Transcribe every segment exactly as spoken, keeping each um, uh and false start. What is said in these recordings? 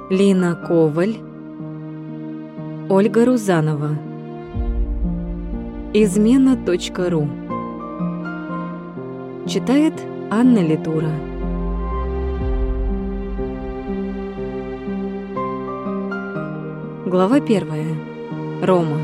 Лина Коваль, Ольга Рузанова. Измена точка ру. Читает Анна Литура. Глава первая. Рома.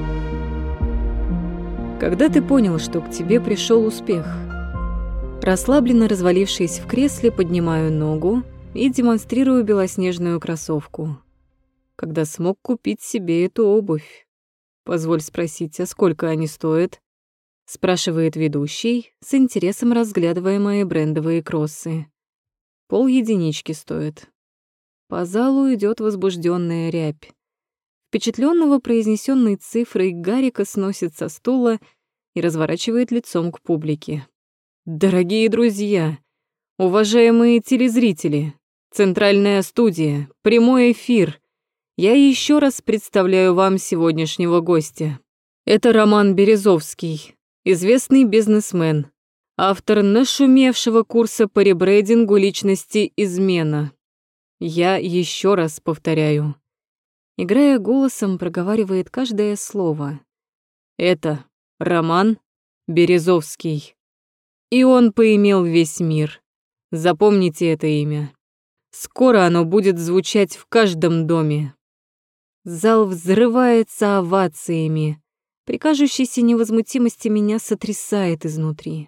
Когда ты понял, что к тебе пришел успех? Расслабленно развалившись в кресле, поднимаю ногу и демонстрирую белоснежную кроссовку. Когда смог купить себе эту обувь. Позволь спросить, а сколько они стоят? Спрашивает ведущий, с интересом разглядывая мои брендовые кроссы. Пол единички стоит. По залу идет возбужденная рябь. Впечатленного произнесенной цифрой Гарика сносит со стула и разворачивает лицом к публике. Дорогие друзья, уважаемые телезрители, центральная студия, прямой эфир. Я еще раз представляю вам сегодняшнего гостя. Это Роман Березовский, известный бизнесмен, автор нашумевшего курса по ребрендингу личности «Измена». Я еще раз повторяю. Играя голосом, проговаривает каждое слово. Это Роман Березовский. И он поимел весь мир. Запомните это имя. Скоро оно будет звучать в каждом доме. Зал взрывается овациями. При кажущейся невозмутимости меня сотрясает изнутри.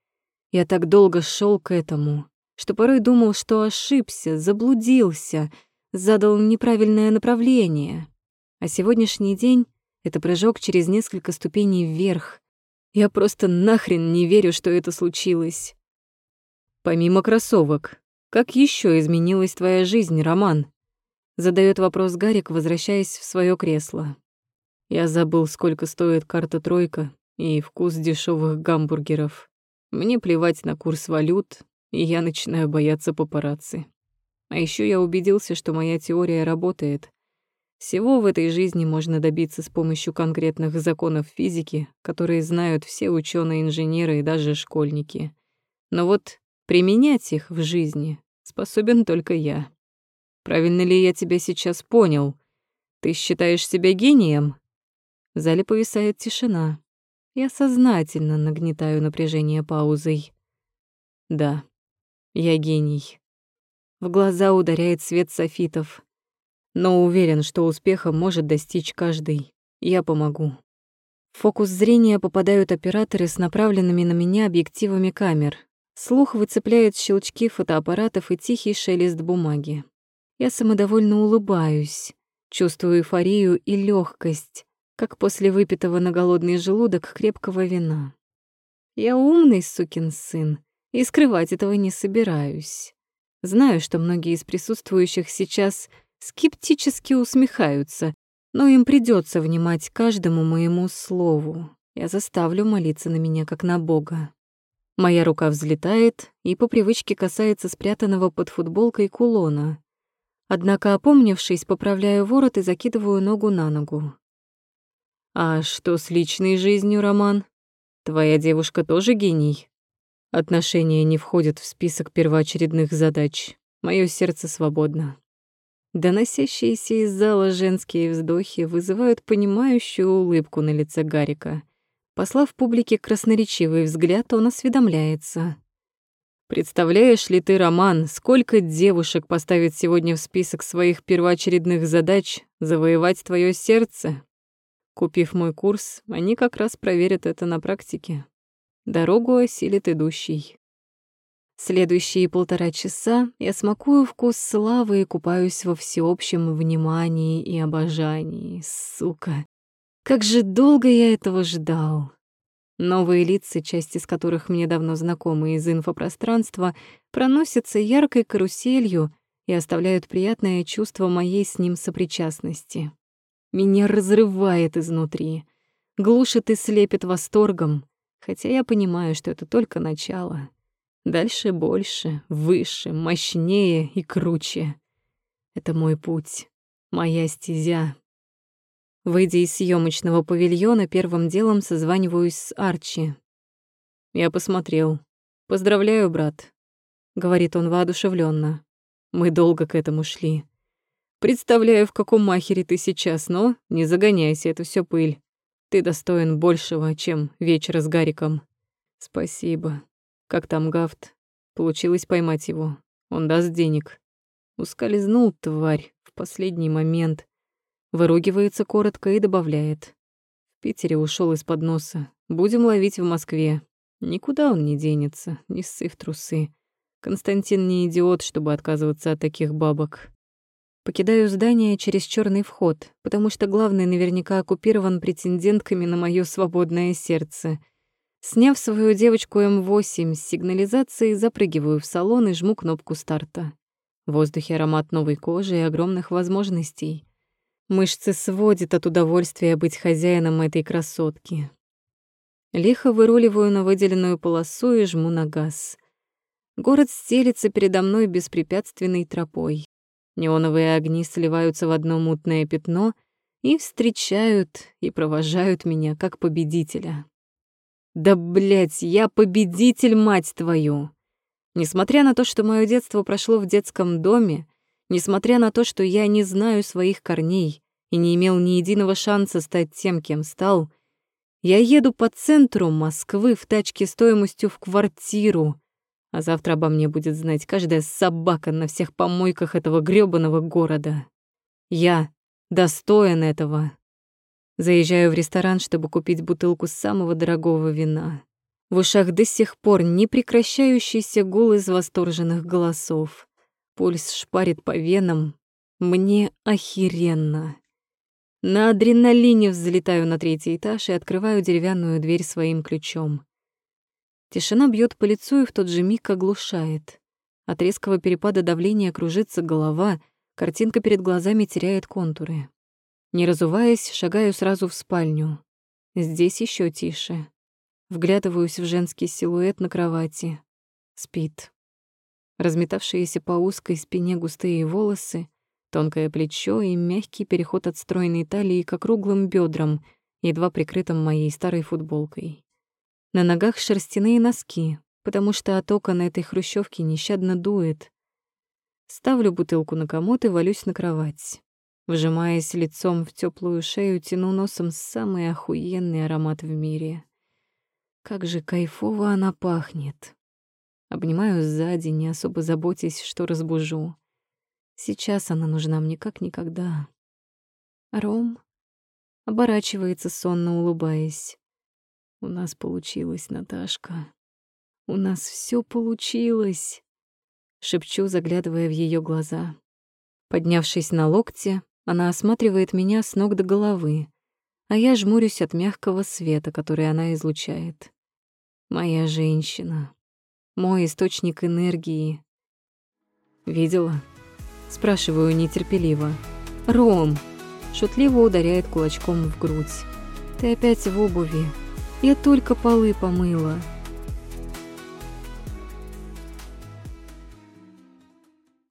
Я так долго шел к этому, что порой думал, что ошибся, заблудился, задал неправильное направление. А сегодняшний день — это прыжок через несколько ступеней вверх. Я просто нахрен не верю, что это случилось. Помимо кроссовок, как еще изменилась твоя жизнь, Роман? Задает вопрос Гарик, возвращаясь в свое кресло. Я забыл, сколько стоит карта «Тройка» и вкус дешевых гамбургеров. Мне плевать на курс валют, и я начинаю бояться папарацци. А еще я убедился, что моя теория работает. Всего в этой жизни можно добиться с помощью конкретных законов физики, которые знают все ученые-инженеры и даже школьники. Но вот применять их в жизни способен только я. Правильно ли я тебя сейчас понял? Ты считаешь себя гением? В зале повисает тишина. Я сознательно нагнетаю напряжение паузой. Да, я гений. В глаза ударяет свет софитов. Но уверен, что успеха может достичь каждый. Я помогу. В фокус зрения попадают операторы с направленными на меня объективами камер. Слух выцепляет щелчки фотоаппаратов и тихий шелест бумаги. Я самодовольно улыбаюсь, чувствую эйфорию и легкость, как после выпитого на голодный желудок крепкого вина. Я умный сукин сын, и скрывать этого не собираюсь. Знаю, что многие из присутствующих сейчас скептически усмехаются, но им придется внимать каждому моему слову. Я заставлю молиться на меня, как на Бога. Моя рука взлетает и по привычке касается спрятанного под футболкой кулона. Однако, опомнившись, поправляю ворот и закидываю ногу на ногу. «А что с личной жизнью, Роман? Твоя девушка тоже гений? Отношения не входят в список первоочередных задач. Моё сердце свободно». Доносящиеся из зала женские вздохи вызывают понимающую улыбку на лице Гарика. Послав публике красноречивый взгляд, он осведомляется. «Представляешь ли ты, Роман, сколько девушек поставит сегодня в список своих первоочередных задач завоевать твое сердце? Купив мой курс, они как раз проверят это на практике. Дорогу осилит идущий». Следующие полтора часа я смакую вкус славы и купаюсь во всеобщем внимании и обожании. Сука, как же долго я этого ждал. Новые лица, часть из которых мне давно знакомы из инфопространства, проносятся яркой каруселью и оставляют приятное чувство моей с ним сопричастности. Меня разрывает изнутри, глушит и слепит восторгом, хотя я понимаю, что это только начало. Дальше больше, выше, мощнее и круче. Это мой путь, моя стезя. Выйдя из съемочного павильона, первым делом созваниваюсь с Арчи. «Я посмотрел. Поздравляю, брат», — говорит он воодушевленно. «Мы долго к этому шли. Представляю, в каком махере ты сейчас, но не загоняйся, это все пыль. Ты достоин большего, чем вечера с Гариком. Спасибо. Как там Гафт? Получилось поймать его. Он даст денег. Ускользнул, тварь, в последний момент. Выругивается коротко и добавляет. В Питере ушел из-под носа. Будем ловить в Москве. Никуда он не денется, не ссы в трусы. Константин не идиот, чтобы отказываться от таких бабок. Покидаю здание через черный вход, потому что главный наверняка оккупирован претендентками на моё свободное сердце. Сняв свою девочку эм восемь с сигнализацией, запрыгиваю в салон и жму кнопку старта. В воздухе аромат новой кожи и огромных возможностей. Мышцы сводит от удовольствия быть хозяином этой красотки. Лихо выруливаю на выделенную полосу и жму на газ. Город стелится передо мной беспрепятственной тропой. Неоновые огни сливаются в одно мутное пятно и встречают и провожают меня как победителя. Да, блядь, я победитель, мать твою! Несмотря на то, что моё детство прошло в детском доме, несмотря на то, что я не знаю своих корней и не имел ни единого шанса стать тем, кем стал, я еду по центру Москвы в тачке стоимостью в квартиру, а завтра обо мне будет знать каждая собака на всех помойках этого грёбаного города. Я достоин этого. Заезжаю в ресторан, чтобы купить бутылку самого дорогого вина. В ушах до сих пор непрекращающийся гул из восторженных голосов. Пульс шпарит по венам. Мне охеренно. На адреналине взлетаю на третий этаж и открываю деревянную дверь своим ключом. Тишина бьет по лицу и в тот же миг оглушает. От резкого перепада давления кружится голова, картинка перед глазами теряет контуры. Не разуваясь, шагаю сразу в спальню. Здесь еще тише. Вглядываюсь в женский силуэт на кровати. Спит. Разметавшиеся по узкой спине густые волосы, тонкое плечо и мягкий переход от стройной талии к округлым бедрам, едва прикрытым моей старой футболкой. На ногах шерстяные носки, потому что от окон этой хрущевки нещадно дует. Ставлю бутылку на комод и валюсь на кровать. Вжимаясь лицом в теплую шею, тяну носом самый охуенный аромат в мире. Как же кайфово она пахнет. Обнимаю сзади, не особо заботясь, что разбужу. Сейчас она нужна мне как никогда. Ром оборачивается, сонно улыбаясь. У нас получилось, Наташка. У нас все получилось, шепчу, заглядывая в ее глаза. Поднявшись на локте, она осматривает меня с ног до головы, а я жмурюсь от мягкого света, который она излучает. Моя женщина, мой источник энергии. Видела? Спрашиваю нетерпеливо. Ром шутливо ударяет кулачком в грудь. Ты опять в обуви. Я только полы помыла.